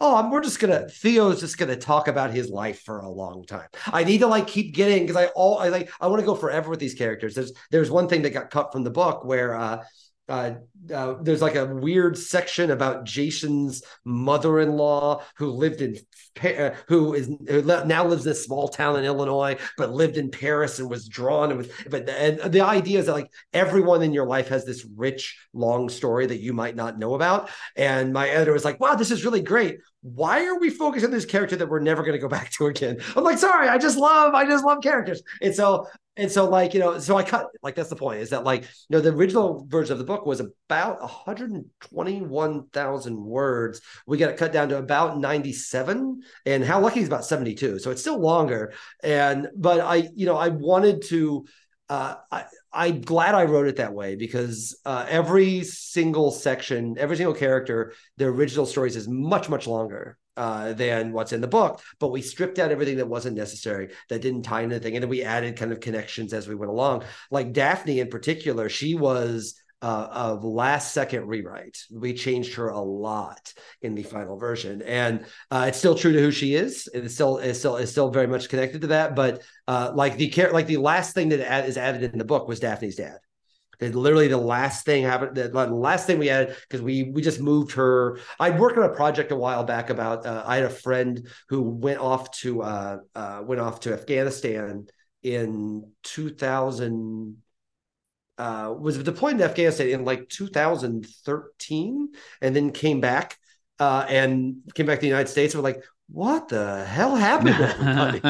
oh, I'm, we're just gonna Theo's just gonna talk about his life for a long time. I need to like keep getting because I all I like I want to go forever with these characters. There's there's one thing that got cut from the book where uh, uh, uh, there's like a weird section about Jason's mother-in-law who lived in uh, who is who now lives in a small town in Illinois, but lived in Paris and was drawn and was. But and the idea is that like everyone in your life has this rich, long story that you might not know about. And my editor was like, "Wow, this is really great. Why are we focusing on this character that we're never going to go back to again?" I'm like, sorry, I just love, I just love characters. And so, and so like, you know, so I cut, like, that's the point is that like, you know, the original version of the book was about one hundred twenty-one thousand words. We got it cut down to about ninety-seven, and How Lucky is about seventy-two. So it's still longer. And, but I, you know, I wanted to, uh, I, I'm glad I wrote it that way because uh, every single section, every single character, the original stories is much, much longer uh, than what's in the book. But we stripped out everything that wasn't necessary, that didn't tie into anything. And then we added kind of connections as we went along. Like Daphne in particular, she was uh, a last second rewrite. We changed her a lot in the final version. And uh, it's still true to who she is. It's still, it's still, it's still very much connected to that. But uh, like the like the last thing that add, is added in the book was Daphne's dad. It, literally the last thing happened. The, the last thing we added because we we just moved her. I worked on a project a while back about. Uh, I had a friend who went off to uh, uh, went off to Afghanistan in two thousand. Uh, was deployed to Afghanistan in like two thousand thirteen, and then came back uh, and came back to the United States. And we're like, what the hell happened to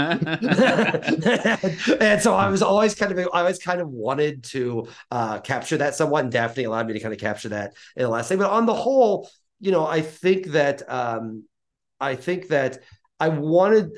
everybody? And so I was always kind of, I always kind of wanted to uh, capture that somewhat, and Daphne allowed me to kind of capture that in the last thing. But on the whole, you know, I think that um, I think that I wanted,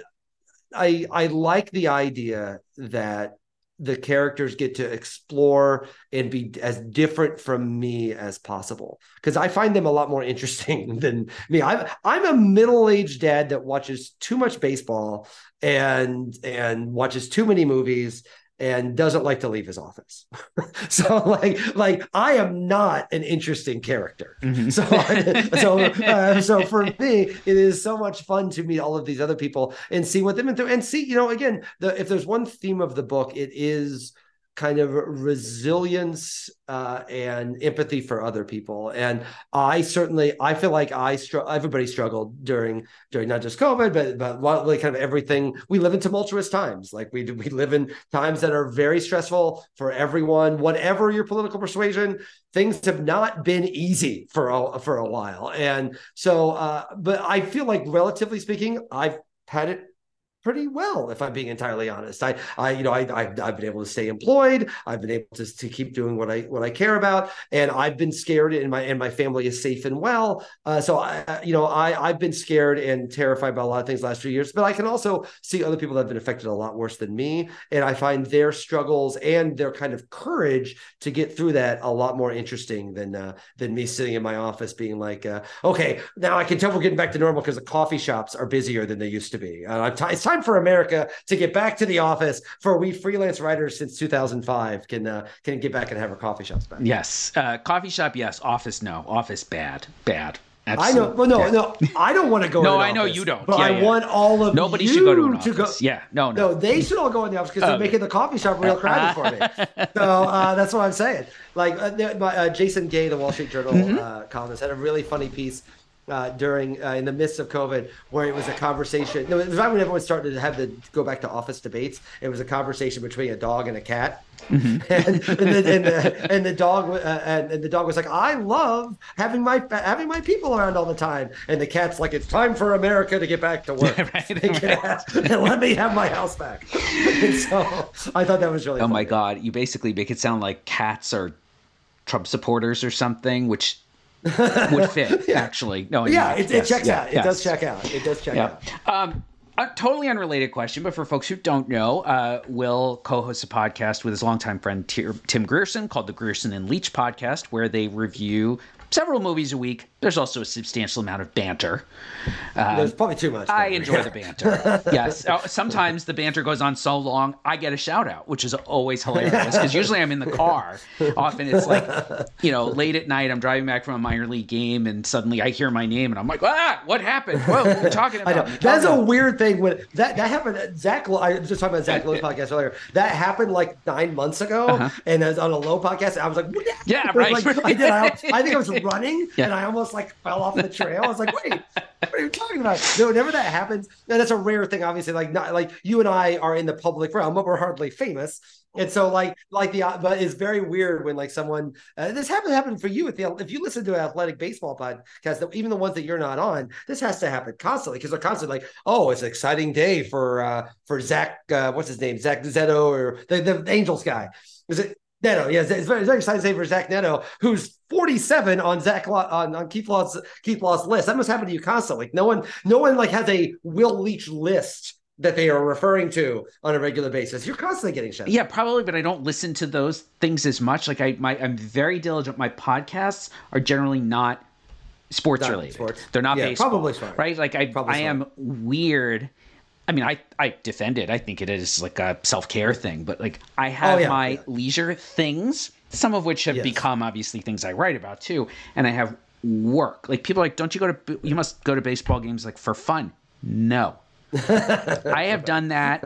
I I like the idea that the characters get to explore and be as different from me as possible because I find them a lot more interesting than me. I'm I'm a middle-aged dad that watches too much baseball and and watches too many movies and doesn't like to leave his office. So like like I am not an interesting character. Mm-hmm. So so uh, so for me, it is so much fun to meet all of these other people and see what they've been through and see, you know, again, the if there's one theme of the book, it is kind of resilience uh, and empathy for other people. And I certainly, I feel like I str- everybody struggled during during not just COVID, but but like kind of everything. We live in tumultuous times. Like we we live in times that are very stressful for everyone, whatever your political persuasion. Things have not been easy for a, for a while. And so, uh, but I feel like relatively speaking, I've had it pretty well, if I'm being entirely honest. I, I, you know, I, I've, I've been able to stay employed. I've been able to, to keep doing what I, what I care about, and I've been scared, and my, and my family is safe and well. Uh, so I, you know, I, I've been scared and terrified by a lot of things the last few years. But I can also see other people that have been affected a lot worse than me, and I find their struggles and their kind of courage to get through that a lot more interesting than uh, than me sitting in my office being like, uh, okay, now I can tell we're getting back to normal because the coffee shops are busier than they used to be. Uh, it's time for America to get back to the office, for we freelance writers since two thousand five can uh, can get back and have our coffee shops back. Yes. Uh, coffee shop, yes. Office, no. Office, bad. Bad. Absolutely. I know. Well, no, yeah. no. I don't want to go. No, to I know office, you don't. But yeah, I yeah. want all of Nobody you should go to an to office. Go, yeah. No, no. No, they should all go in the office because they're okay. making the coffee shop real crowded for me. So uh, that's what I'm saying. Like uh, my, uh, Jason Gay, the Wall Street Journal mm-hmm. uh, columnist, had a really funny piece Uh, during uh, in the midst of COVID, where it was a conversation. No, it was right when everyone started to have the go back to office debates. It was a conversation between a dog and a cat, mm-hmm. and, and, the, and, the, and the dog uh, and, and the dog was like, "I love having my having my people around all the time," and the cat's like, "It's time for America to get back to work right, and, right. and let me have my house back." And so I thought that was really. Oh funny. my God! You basically make it sound like cats are Trump supporters or something, which. would fit yeah. actually. No, yeah, it, yes, it checks yeah, out. It yes. does check out. It does check yeah. out. Um, a totally unrelated question, but for folks who don't know, uh, Will co-hosts a podcast with his longtime friend Tim Grierson called the Grierson and Leach podcast, where they review several movies a week. There's also a substantial amount of banter. Um, There's probably too much. I enjoy the banter. Yes. Uh, Sometimes the banter goes on so long, I get a shout out, which is always hilarious because usually I'm in the car. Often it's like, you know, late at night, I'm driving back from a minor league game and suddenly I hear my name and I'm like, ah, what happened? Whoa, we're talking about. I know. That's a weird thing. When that, that happened, Zach, I was just talking about Zach Lowe's podcast earlier. That happened like nine months ago. Uh-huh. And as on a Lowe podcast, I was like, what? Yeah, right. Like, I did. I, I think I was running yeah. and I almost like fell off the trail. I was like, wait, what are you talking about? No, whenever that happens, and that's a rare thing, obviously, like not like you and I are in the public realm, but we're hardly famous. And so like, like the, but it's very weird when like someone, uh, this happened to happen for you at the, if you listen to an athletic baseball podcast, even the ones that you're not on, this has to happen constantly because they're constantly like, oh, it's an exciting day for, uh, for Zach, uh, what's his name? Zach Zetto or the, the Angels guy. Is it Neto? Yeah. It's very, it's very exciting day for Zach Neto, who's forty-seven on Zach on, on Keith Law's Keith Law's list. That must happen to you constantly. No one, no one like has a Will Leitch list that they are referring to on a regular basis. You're constantly getting shows. Yeah, probably, but I don't listen to those things as much. Like I, my, I'm very diligent. My podcasts are generally not sports not related. Sports. They're not yeah, baseball, probably smart. Right? Like I, probably I am weird. I mean, I, I defend it. I think it is like a self-care thing, but like I have oh, yeah, my yeah. leisure things, some of which have yes. become obviously things I write about too. And I have work. Like people are like, don't you go to, you must go to baseball games like for fun. No. I have done that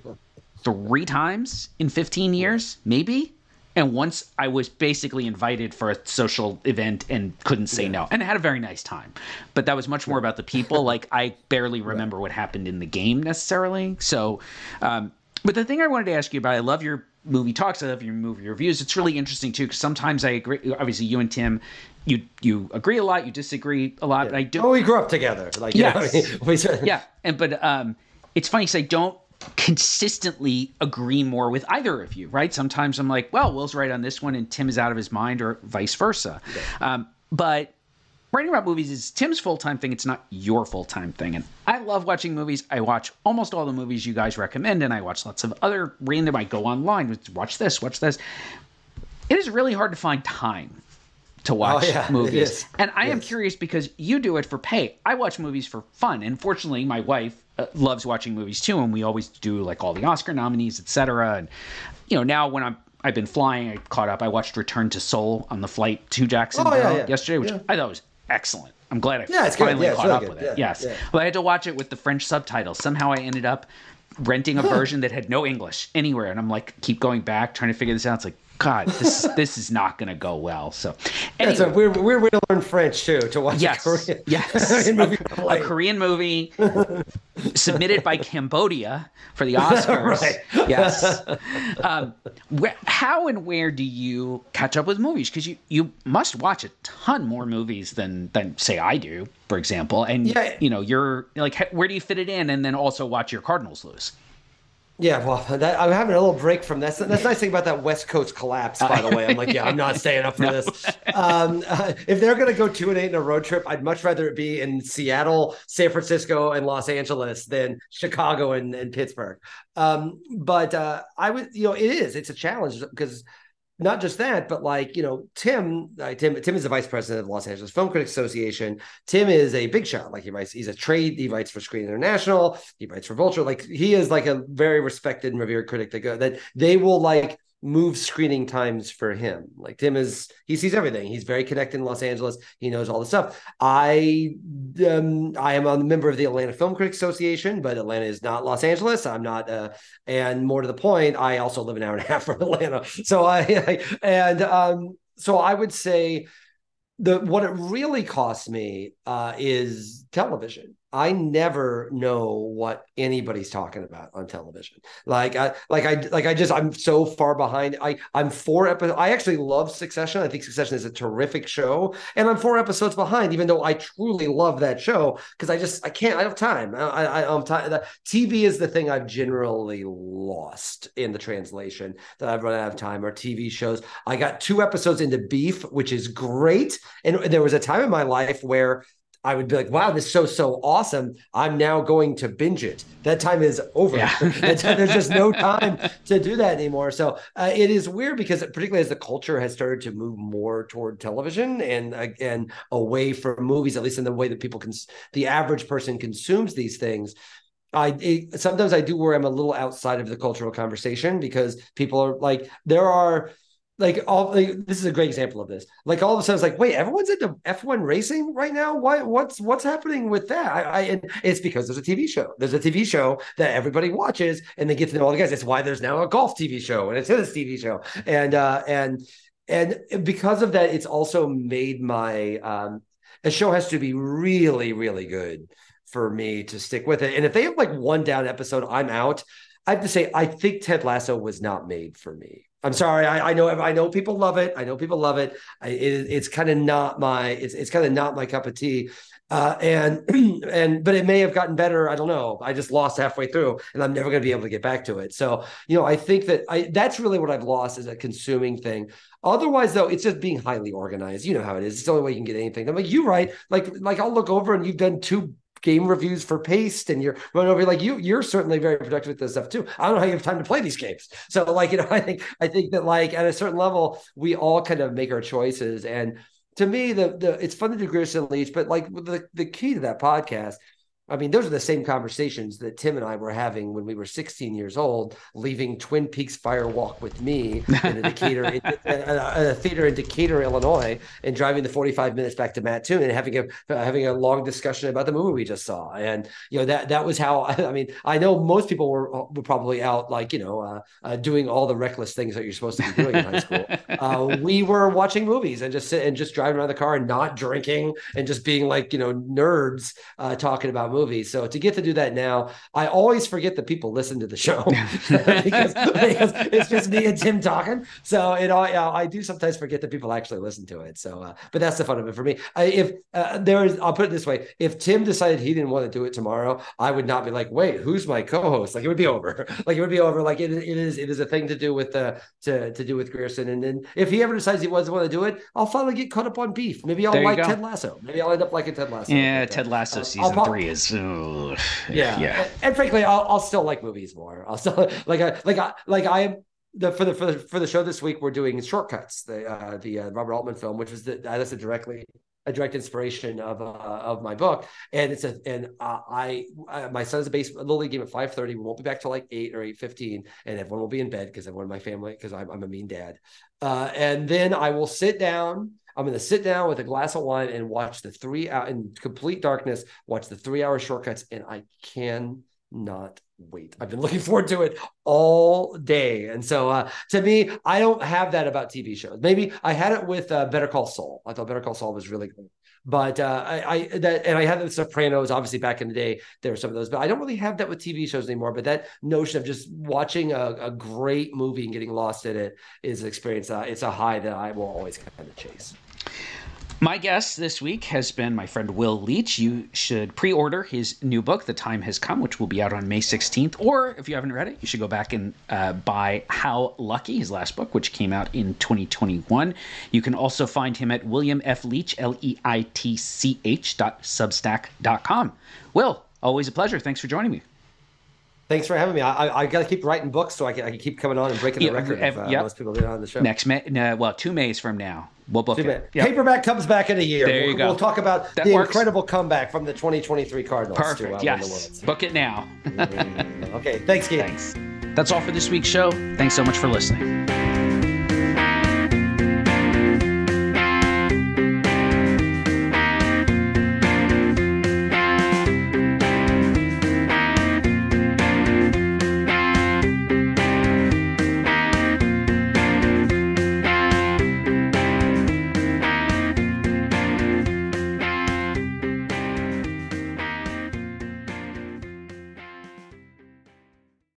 three times in fifteen years, maybe. And once I was basically invited for a social event and couldn't say yeah. no. And I had a very nice time. But that was much more about the people. Like, I barely remember right. what happened in the game necessarily. So, um, but the thing I wanted to ask you about, I love your movie talks. I love your movie reviews. It's really interesting, too, because sometimes I agree. Obviously, you and Tim, you you agree a lot. You disagree a lot. Yeah. But I do. Oh, we grew up together. Like, yes. You know what I mean? yeah. And, but um, it's funny because I don't consistently agree more with either of you, right? Sometimes I'm like, well, Will's right on this one and Tim is out of his mind, or vice versa. Yeah. Um, but writing about movies is Tim's full-time thing. It's not your full-time thing. And I love watching movies. I watch almost all the movies you guys recommend, and I watch lots of other random, I go online, watch this, watch this. It is really hard to find time to watch oh, yeah, movies. And I yes. am curious because you do it for pay. I watch movies for fun. And fortunately, my wife uh, loves watching movies too. And we always do like all the Oscar nominees, et cetera. And, you know, now when I'm, I've been flying, I caught up. I watched Return to Seoul on the flight to Jacksonville oh, yeah, yeah. yesterday, which yeah. I thought was excellent. I'm glad I yeah, finally yeah, caught really up good. with it. Yeah, yes. yeah. But I had to watch it with the French subtitles. Somehow I ended up renting a huh. version that had no English anywhere. And I'm like, keep going back, trying to figure this out. It's like, God, this this is not going to go well. So, anyway. That's a weird, weird way to learn French too. To watch yes, a Korean, yes, movie a, a Korean movie submitted by Cambodia for the Oscars. Right. Yes. Um, wh- how and where do you catch up with movies? Because you, you must watch a ton more movies than than say I do, for example. And yeah. you know, you're like, where do you fit it in? And then also watch your Cardinals lose. Yeah, well, that, I'm having a little break from that. That's the nice thing about that West Coast collapse, by the way. I'm like, yeah, I'm not staying up for no. this. Um, uh, if they're going to go two and eight in a road trip, I'd much rather it be in Seattle, San Francisco, and Los Angeles than Chicago and, and Pittsburgh. Um, but uh, I would, you know, it is. It's a challenge because not just that, but like, you know, Tim, uh, Tim, Tim is the vice president of the Los Angeles Film Critics Association. Tim is a big shot. Like he writes, he's a trade. He writes for Screen International. He writes for Vulture. Like he is like a very respected and revered critic that go, that they will like move screening times for him. Like Tim is, he sees everything. He's very connected in Los Angeles. He knows all the stuff. I, um, I am a member of the Atlanta Film Critics Association, but Atlanta is not Los Angeles. I'm not, uh, and more to the point, I also live an hour and a half from Atlanta. So I, I and, um, so I would say the, what it really costs me, uh, is television. I never know what anybody's talking about on television. Like I, like I, like I just, I'm so far behind. I, I'm four episodes. I actually love Succession. I think Succession is a terrific show, and I'm four episodes behind, even though I truly love that show because I just, I can't. I don't have time. I, I, I'm tired. T V is the thing I've generally lost in the translation that I've run out of time. Or T V shows. I got two episodes into Beef, which is great, and there was a time in my life where I would be like, wow, this show's so awesome. I'm now going to binge it. That time is over. Yeah. There's just no time to do that anymore. So uh, it is weird because particularly as the culture has started to move more toward television and again, away from movies, at least in the way that people can, the average person consumes these things. I it, sometimes I do worry I'm a little outside of the cultural conversation because people are like, there are, Like all like, this is a great example of this. Like all of a sudden, it's like, wait, everyone's into F one racing right now. Why? What's what's happening with that? I, I and it's because there's a T V show. There's a T V show that everybody watches, and they get to know all the guys. That's why there's now a golf T V show and a tennis T V show, and uh, and and because of that, it's also made my um, a show has to be really really good for me to stick with it. And if they have like one down episode, I'm out. I have to say, I think Ted Lasso was not made for me. I'm sorry. I, I know. I know people love it. I know people love it. I, it it's kind of not my. It's it's kind of not my cup of tea. Uh, and and but it may have gotten better. I don't know. I just lost halfway through, and I'm never going to be able to get back to it. So you know, I think that I that's really what I've lost is a consuming thing. Otherwise, though, it's just being highly organized. You know how it is. It's the only way you can get anything. I'm like, you right. Like like I'll look over and you've done two game reviews for Paste and you're running over like you you're certainly very productive with this stuff too. I don't know how you have time to play these games. So like, you know, I think I think that like at a certain level, we all kind of make our choices. And to me, the the it's fun to do Grierson and Leach, but like the, the key to that podcast, I mean, those are the same conversations that Tim and I were having when we were sixteen years old, leaving Twin Peaks Fire Walk with me in a Decatur, in, a, a theater in Decatur, Illinois, and driving the forty-five minutes back to Mattoon and having a uh, having a long discussion about the movie we just saw. And you know that that was how. I mean, I know most people were, were probably out like you know uh, uh, doing all the reckless things that you're supposed to be doing in high school. Uh, we were watching movies and just sit and just driving around the car and not drinking and just being like you know nerds uh, talking about movies. So to get to do that now, I always forget that people listen to the show because, because it's just me and Tim talking. So it all, you know, I do sometimes forget that people actually listen to it. So, uh, but that's the fun of it for me. I, if uh, there is, I'll put it this way: if Tim decided he didn't want to do it tomorrow, I would not be like, "Wait, who's my co-host?" Like it would be over. Like it would be over. Like it, it is. It is a thing to do with uh, to to do with Grierson. And then if he ever decides he doesn't want to do it, I'll finally get caught up on Beef. Maybe I'll like Ted Lasso. Maybe I'll end up liking Ted Lasso. Yeah, like Ted Lasso uh, season I'll, three is. Uh, yeah, yeah. And, and frankly, I'll, I'll still like movies more. I'll still like I like I like I am the for the for the for the show this week. We're doing Shortcuts, the uh, the uh, Robert Altman film, which was the uh, that's a directly a direct inspiration of uh, of my book, and it's a and uh, I, I my son's a base a little league game at five thirty. We won't be back till like eight or eight fifteen, and everyone will be in bed because everyone in my family because I'm I'm a mean dad, uh, and then I will sit down. I'm going to sit down with a glass of wine and watch the three hour in complete darkness, watch the three hour Shortcuts. And I cannot wait. I've been looking forward to it all day. And so uh, to me, I don't have that about T V shows. Maybe I had it with uh, Better Call Saul. I thought Better Call Saul was really good. But uh, I, I that and I had the Sopranos. Obviously, back in the day, there were some of those. But I don't really have that with T V shows anymore. But that notion of just watching a, a great movie and getting lost in it is an experience. Uh, it's a high that I will always kind of chase. My guest this week has been my friend Will Leach. You should pre-order his new book, The Time Has Come, which will be out on May sixteenth. Or if you haven't read it, you should go back and uh, buy How Lucky, his last book, which came out in twenty twenty-one. You can also find him at William F. Leach, L E I T C H dot substack dot com. Will, always a pleasure. Thanks for joining me. Thanks for having me. I I, I got to keep writing books so I can, I can keep coming on and breaking the yeah, record of uh, yep. most people being on the show. Next May, no, well, two Mays from now, we'll book Two it. Yep. Paperback comes back in a year. There you we'll, go. We'll talk about that the works. incredible comeback from the twenty twenty-three Cardinals. Perfect. To, uh, yes. Book it now. Okay. Thanks, Keith. Thanks. That's all for this week's show. Thanks so much for listening.